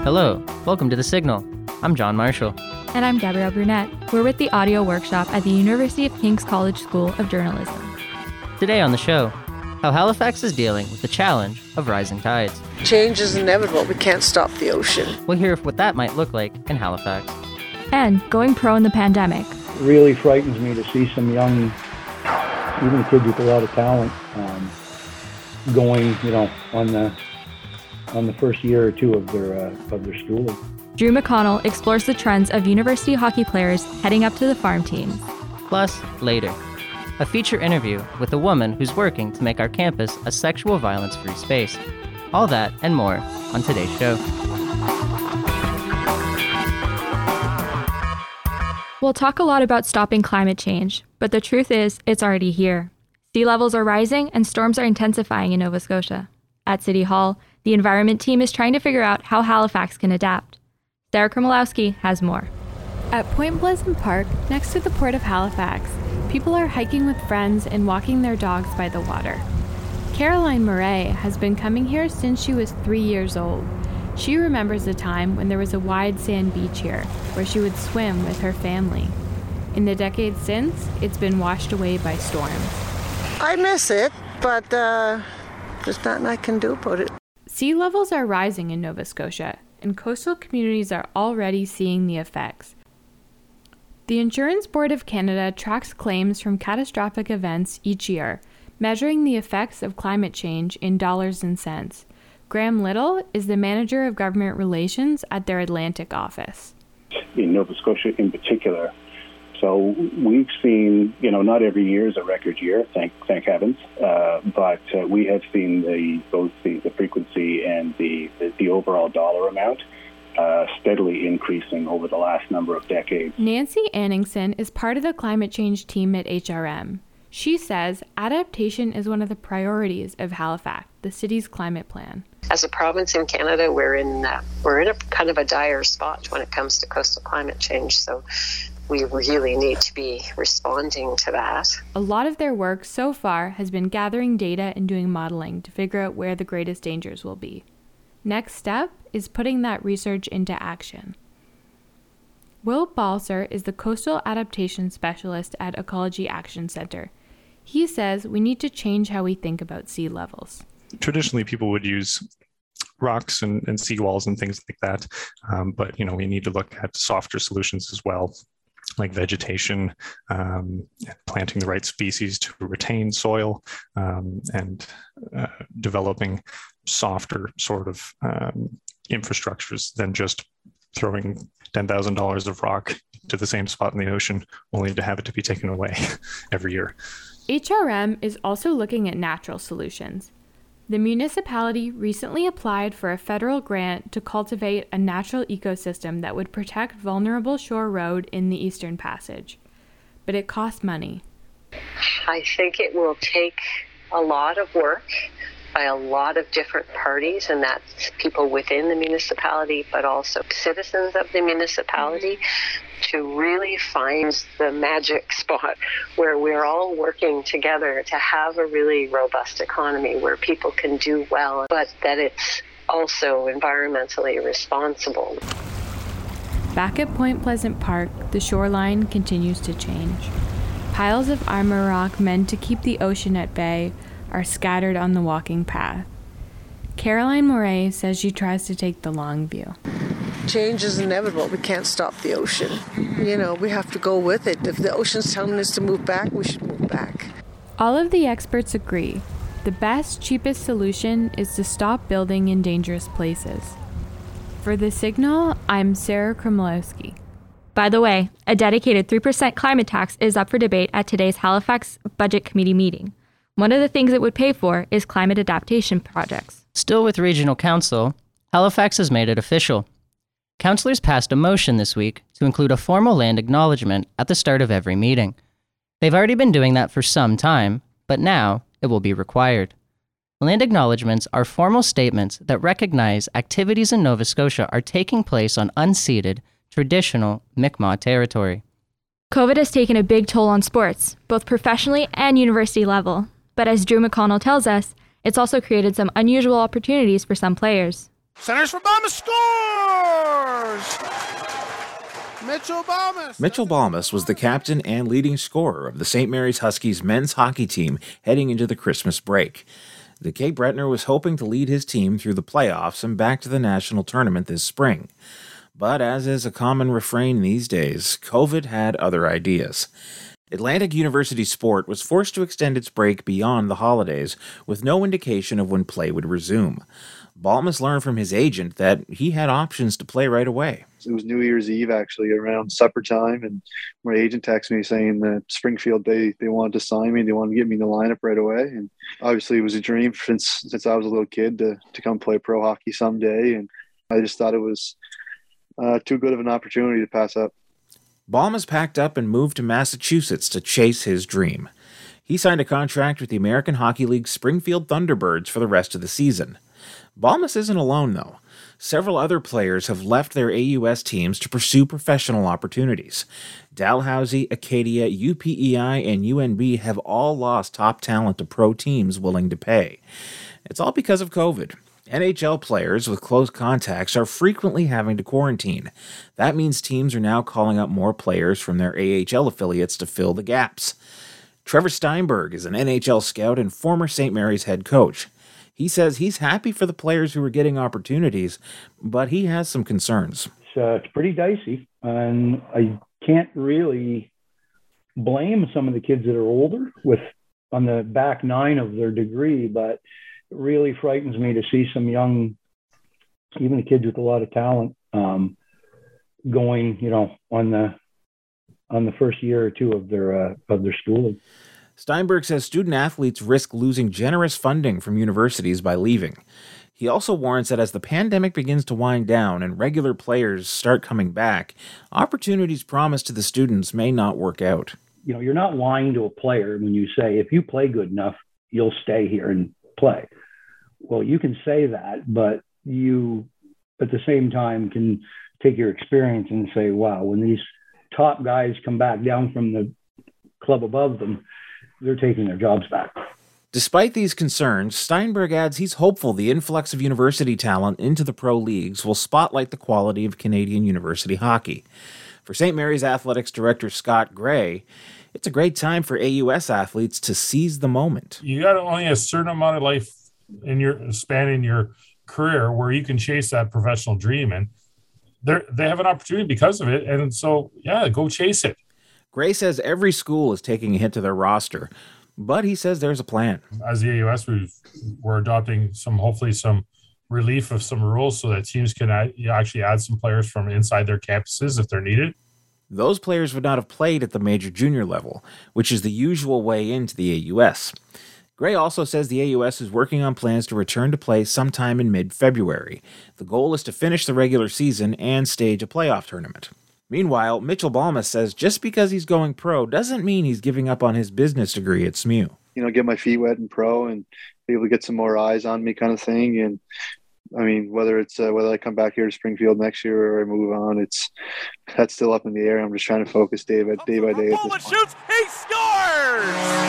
Hello, welcome to The Signal. I'm John Marshall. And I'm Gabrielle Brunette. We're with the audio workshop at the University of King's College School of Journalism. Today on the show, how Halifax is dealing with the challenge of rising tides. Change is inevitable. We can't stop the ocean. We'll hear what that might look like in Halifax. And going pro in the pandemic. It really frightens me to see some young, even kids with a lot of talent, going, on the first year or two of their schooling. Drew McConnell explores the trends of university hockey players heading up to the farm teams. Plus, later, a feature interview with a woman who's working to make our campus a sexual violence-free space. All that and more on today's show. We'll talk a lot about stopping climate change, but the truth is, it's already here. Sea levels are rising and storms are intensifying in Nova Scotia. At City Hall, the environment team is trying to figure out how Halifax can adapt. Sarah Kromolowski has more. At Point Pleasant Park, next to the Port of Halifax, people are hiking with friends and walking their dogs by the water. Caroline Murray has been coming here since she was 3 years old. She remembers a time when there was a wide sand beach here, where she would swim with her family. In the decades since, it's been washed away by storms. I miss it, but there's nothing I can do about it. Sea levels are rising in Nova Scotia, and coastal communities are already seeing the effects. The Insurance Board of Canada tracks claims from catastrophic events each year, measuring the effects of climate change in dollars and cents. Graham Little is the manager of government relations at their Atlantic office. In Nova Scotia in particular, so we've seen, not every year is a record year, thank heavens, but we have seen both the frequency and the overall dollar amount steadily increasing over the last number of decades. Nancy Anningson is part of the climate change team at HRM. She says adaptation is one of the priorities of Halifax, the city's climate plan. As a province in Canada, we're in a kind of a dire spot when it comes to coastal climate change. So we really need to be responding to that. A lot of their work so far has been gathering data and doing modeling to figure out where the greatest dangers will be. Next step is putting that research into action. Will Balser is the Coastal Adaptation Specialist at Ecology Action Centre. He says we need to change how we think about sea levels. Traditionally, people would use rocks and seawalls and things like that, but we need to look at softer solutions as well, like vegetation, planting the right species to retain soil, and developing softer sort of infrastructures than just throwing $10,000 of rock to the same spot in the ocean, only to have it to be taken away every year. HRM is also looking at natural solutions. The municipality recently applied for a federal grant to cultivate a natural ecosystem that would protect vulnerable Shore Road in the Eastern Passage. But it costs money. I think it will take a lot of work by a lot of different parties, and that's people within the municipality, but also citizens of the municipality, to really find the magic spot where we're all working together to have a really robust economy where people can do well, but that it's also environmentally responsible. Back at Point Pleasant Park, the shoreline continues to change. Piles of armor rock meant to keep the ocean at bay are scattered on the walking path. Caroline Murray says she tries to take the long view. Change is inevitable. We can't stop the ocean. We have to go with it. If the ocean's telling us to move back, we should move back. All of the experts agree. The best, cheapest solution is to stop building in dangerous places. For The Signal, I'm Sarah Kromolowski. By the way, a dedicated 3% climate tax is up for debate at today's Halifax Budget Committee meeting. One of the things it would pay for is climate adaptation projects. Still with Regional Council, Halifax has made it official. Councillors passed a motion this week to include a formal land acknowledgement at the start of every meeting. They've already been doing that for some time, but now it will be required. Land acknowledgements are formal statements that recognize activities in Nova Scotia are taking place on unceded, traditional Mi'kmaq territory. COVID has taken a big toll on sports, both professionally and university level. But as Drew McConnell tells us, it's also created some unusual opportunities for some players. Centers for Balmas, scores! Mitchell Balmas. Mitchell Balmas was the captain and leading scorer of the St. Mary's Huskies men's hockey team heading into the Christmas break. The Cape Bretonner was hoping to lead his team through the playoffs and back to the national tournament this spring. But as is a common refrain these days, COVID had other ideas. Atlantic University Sport was forced to extend its break beyond the holidays, with no indication of when play would resume. Balmas learned from his agent that he had options to play right away. It was New Year's Eve, actually, around supper time, and my agent texted me saying that Springfield, they wanted to sign me. They wanted to get me in the lineup right away. And obviously it was a dream since I was a little kid to come play pro hockey someday. And I just thought it was too good of an opportunity to pass up. Balmas packed up and moved to Massachusetts to chase his dream. He signed a contract with the American Hockey League's Springfield Thunderbirds for the rest of the season. Balmas isn't alone, though. Several other players have left their AUS teams to pursue professional opportunities. Dalhousie, Acadia, UPEI, and UNB have all lost top talent to pro teams willing to pay. It's all because of COVID. NHL players with close contacts are frequently having to quarantine. That means teams are now calling up more players from their AHL affiliates to fill the gaps. Trevor Steinberg is an NHL scout and former St. Mary's head coach. He says he's happy for the players who are getting opportunities, but he has some concerns. It's pretty dicey, and I can't really blame some of the kids that are older on the back nine of their degree, but it really frightens me to see some young, even the kids with a lot of talent, going, on the first year or two of their schooling. Steinberg says student athletes risk losing generous funding from universities by leaving. He also warns that as the pandemic begins to wind down and regular players start coming back, opportunities promised to the students may not work out. You're not lying to a player when you say, if you play good enough, you'll stay here and play. Well, you can say that, but you, at the same time, can take your experience and say, wow, when these top guys come back down from the club above them, they're taking their jobs back. Despite these concerns, Steinberg adds he's hopeful the influx of university talent into the pro leagues will spotlight the quality of Canadian university hockey. For St. Mary's Athletics Director Scott Gray, it's a great time for AUS athletes to seize the moment. You got only a certain amount of life in your span in your career where you can chase that professional dream, and they have an opportunity because of it. And so, go chase it. Gray says every school is taking a hit to their roster, but he says there's a plan. As the AUS, we're adopting hopefully some relief of some rules so that teams can actually add some players from inside their campuses if they're needed. Those players would not have played at the major junior level, which is the usual way into the AUS. Gray also says the AUS is working on plans to return to play sometime in mid-February. The goal is to finish the regular season and stage a playoff tournament. Meanwhile, Mitchell Balmas says just because he's going pro doesn't mean he's giving up on his business degree at SMU. Get my feet wet in pro and be able to get some more eyes on me kind of thing. And I mean, whether I come back here to Springfield next year or I move on, that's still up in the air. I'm just trying to focus day by day. Balmas shoots, he scores!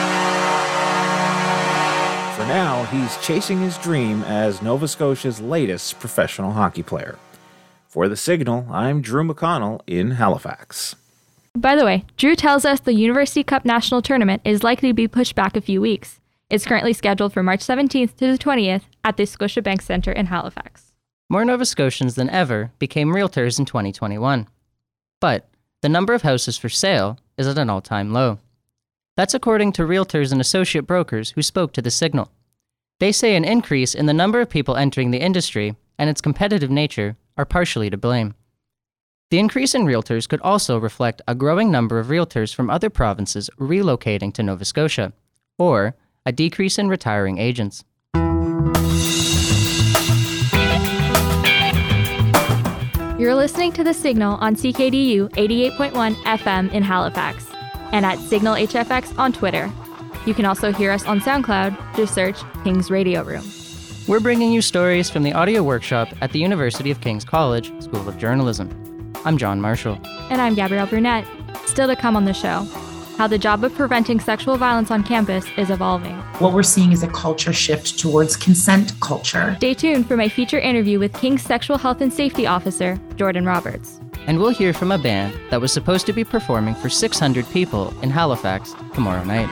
For now, he's chasing his dream as Nova Scotia's latest professional hockey player. For The Signal, I'm Drew McConnell in Halifax. By the way, Drew tells us the University Cup National Tournament is likely to be pushed back a few weeks. It's currently scheduled for March 17th to the 20th at the Scotiabank Centre in Halifax. More Nova Scotians than ever became realtors in 2021. But the number of houses for sale is at an all-time low. That's according to realtors and associate brokers who spoke to The Signal. They say an increase in the number of people entering the industry and its competitive nature are partially to blame. The increase in realtors could also reflect a growing number of realtors from other provinces relocating to Nova Scotia, or a decrease in retiring agents. You're listening to The Signal on CKDU 88.1 FM in Halifax, and at Signal HFX on Twitter. You can also hear us on SoundCloud. Just search King's Radio Room. We're bringing you stories from the audio workshop at the University of King's College School of Journalism. I'm John Marshall. And I'm Gabrielle Brunette. Still to come on the show, how the job of preventing sexual violence on campus is evolving. What we're seeing is a culture shift towards consent culture. Stay tuned for my feature interview with King's Sexual Health and Safety Officer, Jordan Roberts. And we'll hear from a band that was supposed to be performing for 600 people in Halifax tomorrow night.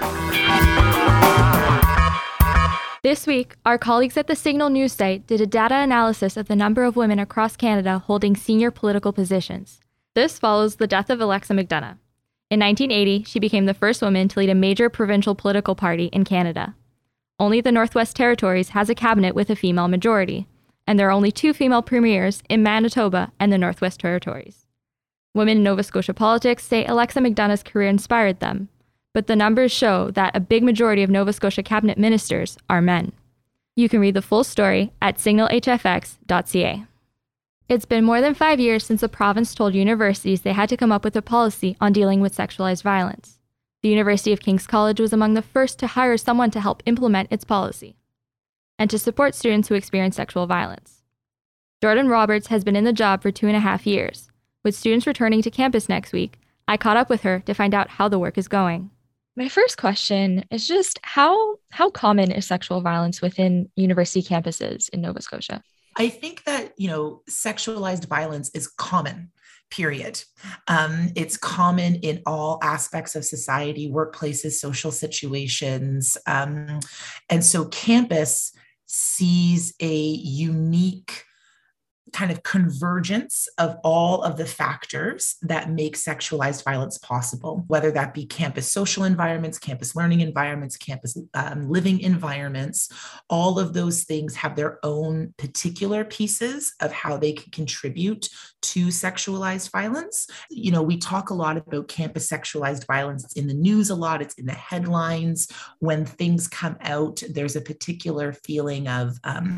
This week, our colleagues at the Signal news site did a data analysis of the number of women across Canada holding senior political positions. This follows the death of Alexa McDonough. In 1980, she became the first woman to lead a major provincial political party in Canada. Only the Northwest Territories has a cabinet with a female majority, and there are only 2 female premiers in Manitoba and the Northwest Territories. Women in Nova Scotia politics say Alexa McDonough's career inspired them, but the numbers show that a big majority of Nova Scotia cabinet ministers are men. You can read the full story at signalhfx.ca. It's been more than 5 years since the province told universities they had to come up with a policy on dealing with sexualized violence. The University of King's College was among the first to hire someone to help implement its policy and to support students who experience sexual violence. Jordan Roberts has been in the job for 2.5 years. With students returning to campus next week, I caught up with her to find out how the work is going. My first question is just how common is sexual violence within university campuses in Nova Scotia? I think that, sexualized violence is common, period. It's common in all aspects of society, workplaces, social situations. And so campus sees a unique kind of convergence of all of the factors that make sexualized violence possible, whether that be campus social environments, campus learning environments, campus living environments. All of those things have their own particular pieces of how they can contribute to sexualized violence. We talk a lot about campus sexualized violence. It's in the news a lot. It's in the headlines. When things come out, there's a particular feeling of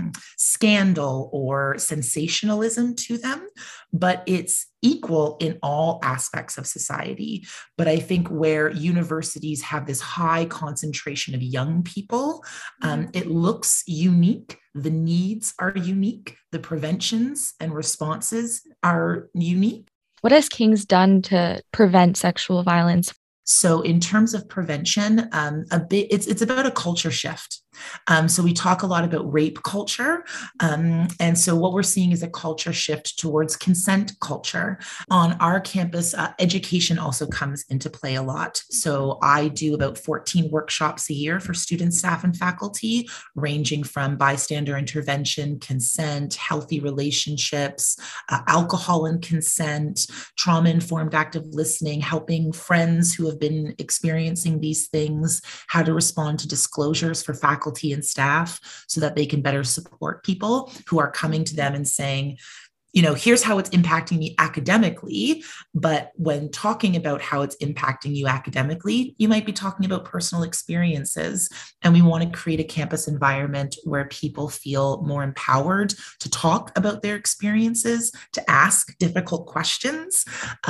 scandal or sensationalism to them, but it's equal in all aspects of society. But I think where universities have this high concentration of young people, it looks unique. The needs are unique. The preventions and responses are unique. What has King's done to prevent sexual violence? So in terms of prevention, it's about a culture shift. So we talk a lot about rape culture. And so what we're seeing is a culture shift towards consent culture. On our campus, education also comes into play a lot. So I do about 14 workshops a year for students, staff, and faculty, ranging from bystander intervention, consent, healthy relationships, alcohol and consent, trauma-informed active listening, helping friends who have been experiencing these things, how to respond to disclosures for faculty and staff so that they can better support people who are coming to them and saying, here's how it's impacting me academically. But when talking about how it's impacting you academically, you might be talking about personal experiences. And we want to create a campus environment where people feel more empowered to talk about their experiences, to ask difficult questions.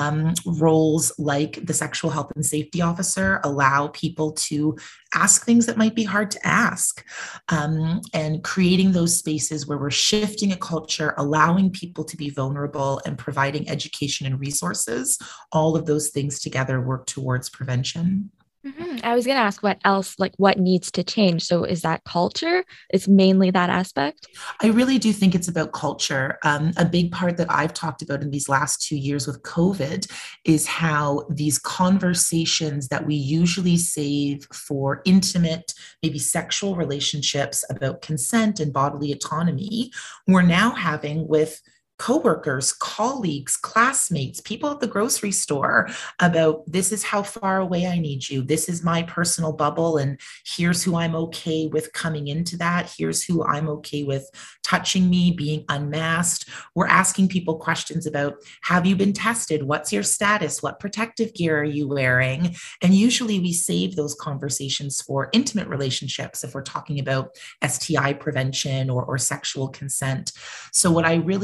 Roles like the sexual health and safety officer allow people to ask things that might be hard to ask, and creating those spaces where we're shifting a culture, allowing people to be vulnerable and providing education and resources. All of those things together work towards prevention. Mm-hmm. I was going to ask what else, what needs to change. So is that culture? It's mainly that aspect? I really do think it's about culture. A big part that I've talked about in these last 2 years with COVID is how these conversations that we usually save for intimate, maybe sexual relationships about consent and bodily autonomy, we're now having with coworkers, colleagues, classmates, people at the grocery store about this is how far away I need you. This is my personal bubble. And here's who I'm okay with coming into that. Here's who I'm okay with touching me, being unmasked. We're asking people questions about, have you been tested? What's your status? What protective gear are you wearing? And usually we save those conversations for intimate relationships if we're talking about STI prevention or sexual consent. So what I really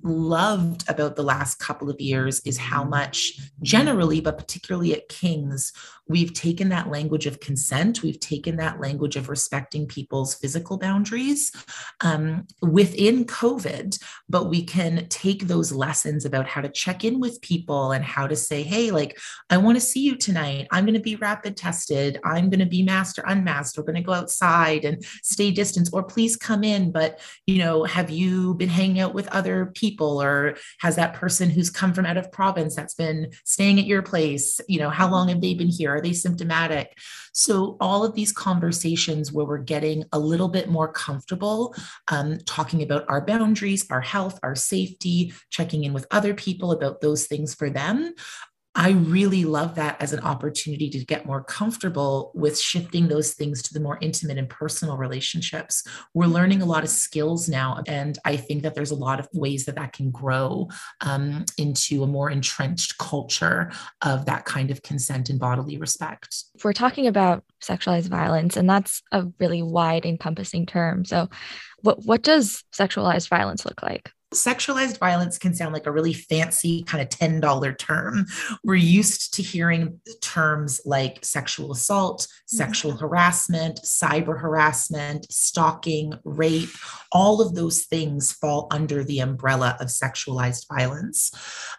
loved about the last couple of years is how much generally, but particularly at King's, we've taken that language of consent, we've taken that language of respecting people's physical boundaries within COVID, but we can take those lessons about how to check in with people and how to say, hey, like, I want to see you tonight. I'm going to be rapid tested. I'm going to be masked or unmasked. We're going to go outside and stay distance, or please come in. But, have you been hanging out with other people, or has that person who's come from out of province that's been staying at your place, how long have they been here? Are they symptomatic? So all of these conversations where we're getting a little bit more comfortable talking about our boundaries, our health, our safety, checking in with other people about those things for them. I really love that as an opportunity to get more comfortable with shifting those things to the more intimate and personal relationships. We're learning a lot of skills now, and I think that there's a lot of ways that can grow into a more entrenched culture of that kind of consent and bodily respect. If we're talking about sexualized violence, and that's a really wide encompassing term, so what does sexualized violence look like? Sexualized violence can sound like a really fancy kind of $10 term. We're used to hearing terms like sexual assault, sexual harassment, cyber harassment, stalking, rape. All of those things fall under the umbrella of sexualized violence.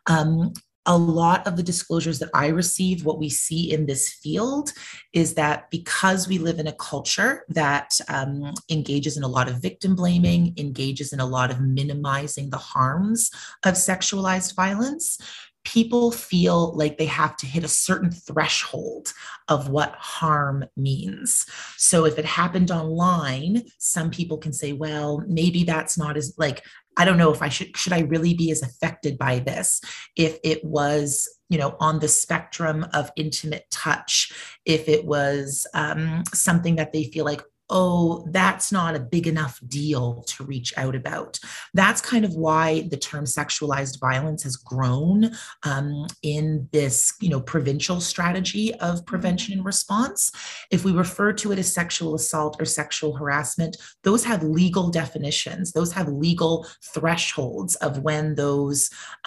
A lot of the disclosures that I receive, what we see in this field is that because we live in a culture that engages in a lot of victim blaming, engages in a lot of minimizing the harms of sexualized violence, people feel like they have to hit a certain threshold of what harm means. So if it happened online, some people can say, well, maybe that's not as I don't know if I should I really be as affected by this? If it was, on the spectrum of intimate touch, if it was something that they feel like, oh, that's not a big enough deal to reach out about. That's kind of why the term sexualized violence has grown in this, provincial strategy of prevention and response. If we refer to it as sexual assault or sexual harassment, those have legal definitions. Those have legal thresholds of when those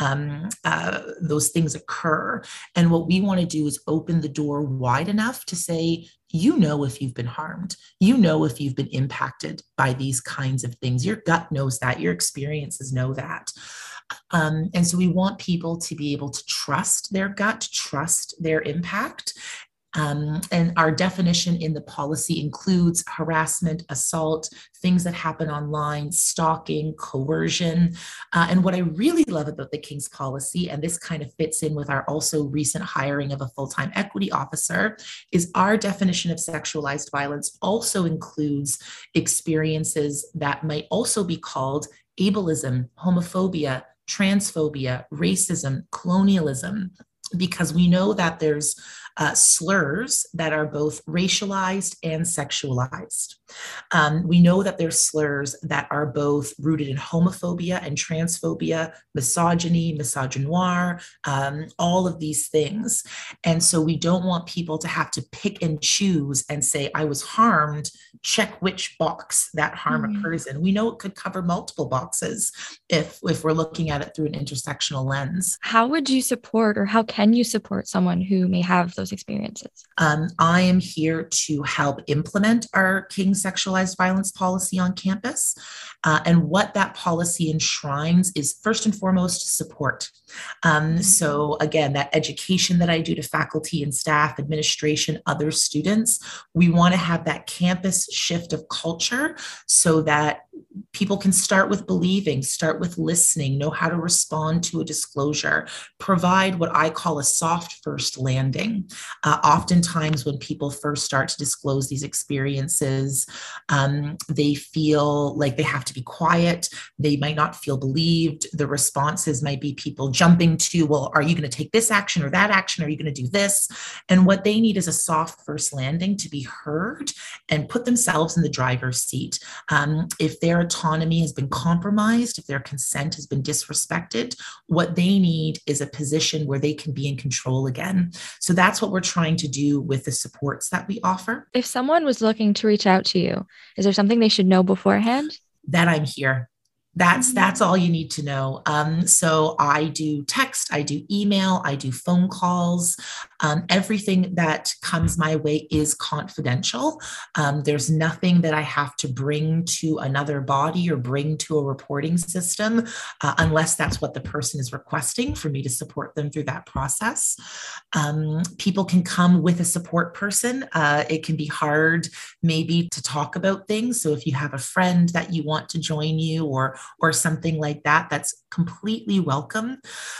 things occur. And what we want to do is open the door wide enough to say, if you've been harmed, if you've been impacted by these kinds of things. Your gut knows that, your experiences know that. And so we want people to be able to trust their gut, trust their impact. And our definition in the policy includes harassment, assault, things that happen online, stalking, coercion. And what I really love about the King's policy, and this kind of fits in with our also recent hiring of a full-time equity officer, is our definition of sexualized violence also includes experiences that might also be called ableism, homophobia, transphobia, racism, colonialism, because we know that there's slurs that are both racialized and sexualized. We know that there's slurs that are both rooted in homophobia and transphobia, misogyny, misogynoir, all of these things. And so we don't want people to have to pick and choose and say, I was harmed, check which box that harm occurs in. We know it could cover multiple boxes if we're looking at it through an intersectional lens. How would you support, or how can you support someone who may have those experiences? I am here to help implement our King's sexualized violence policy on campus. And what that policy enshrines is first and foremost support. So again, that education that I do to faculty and staff, administration, other students, we want to have that campus shift of culture so that people can start with believing, start with listening, know how to respond to a disclosure, provide what I call a soft first landing. Oftentimes when people first start to disclose these experiences, they feel like they have to be quiet. They might not feel believed. The responses might be people jumping to, well, are you going to take this action or that action? Are you going to do this? And what they need is a soft first landing to be heard and put themselves in the driver's seat. If their autonomy has been compromised, if their consent has been disrespected, what they need is a position where they can be in control again. So that's what we're trying to do with the supports that we offer. If someone was looking to reach out to you, is there something they should know beforehand? That I'm here. That's all you need to know. So I do text, I do email, I do phone calls. Everything that comes my way is confidential. There's nothing that I have to bring to another body or bring to a reporting system unless that's what the person is requesting for me to support them through that process. People can come with a support person. It can be hard maybe to talk about things. So if you have a friend that you want to join you or something like that, that's completely welcome.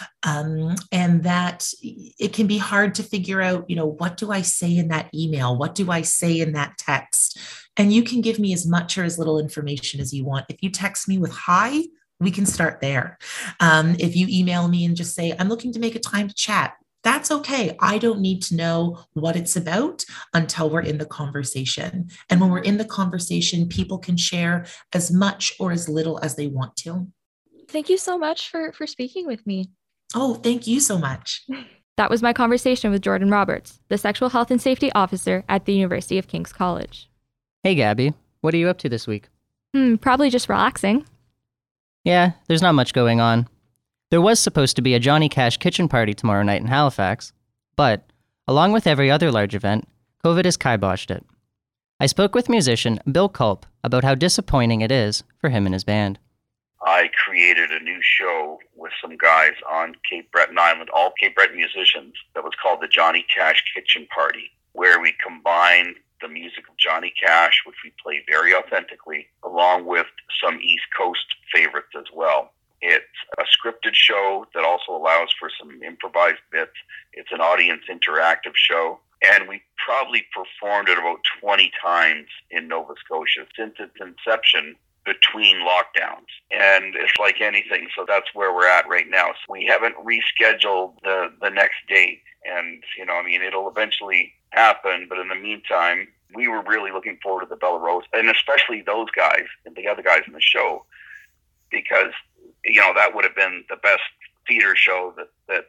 And that it can be hard to figure out, what do I say in that email? What do I say in that text? And you can give me as much or as little information as you want. If you text me with hi, we can start there. If you email me and just say, I'm looking to make a time to chat, that's okay. I don't need to know what it's about until we're in the conversation. And when we're in the conversation, people can share as much or as little as they want to. Thank you so much for speaking with me. Oh, thank you so much. That was my conversation with Jordan Roberts, the Sexual Health and Safety Officer at the University of King's College. Hey, Gabby. What are you up to this week? Probably just relaxing. Yeah, there's not much going on. There was supposed to be a Johnny Cash kitchen party tomorrow night in Halifax, but, along with every other large event, COVID has kiboshed it. I spoke with musician Bill Culp about how disappointing it is for him and his band. I created a new show with some guys on Cape Breton Island, all Cape Breton musicians, that was called the Johnny Cash Kitchen Party, where we combined the music of Johnny Cash, which we play very authentically, along with some East Coast favorites as well. It's a scripted show that also allows for some improvised bits. It's an audience interactive show. And we probably performed it about 20 times in Nova Scotia since its inception between lockdowns. And it's like anything, so that's where we're at right now. So we haven't rescheduled the next date. And, it'll eventually happen. But in the meantime, we were really looking forward to the Bella Rose, and especially those guys and the other guys in the show, because that would have been the best theater show that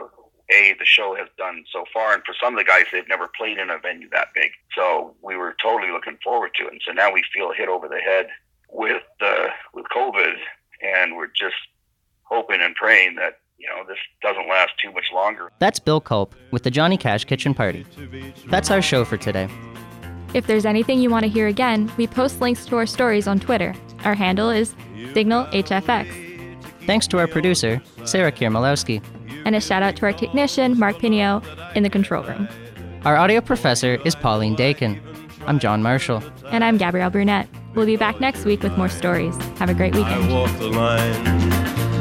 the show has done so far. And for some of the guys, they've never played in a venue that big. So we were totally looking forward to it. And so now we feel hit over the head with COVID, and we're just hoping and praying that, this doesn't last too much longer. That's Bill Culp with the Johnny Cash Kitchen Party. That's our show for today. If there's anything you want to hear again, we post links to our stories on Twitter. Our handle is SignalHFX. Thanks to our producer, Sarah Kiermalowski. And a shout out to our technician, Mark Pinio, in the control room. Our audio professor is Pauline Dakin. I'm John Marshall. And I'm Gabrielle Brunette. We'll be back next week with more stories. Have a great weekend. I walk the line.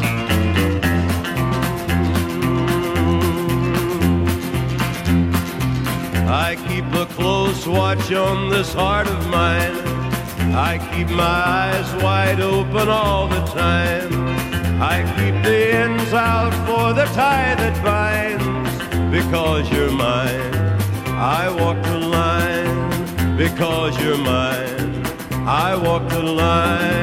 I keep a close watch on this heart of mine. I keep my eyes wide open all the time. I keep the ends out for the tie that binds. Because you're mine, I walk the line. Because you're mine, I walk the line.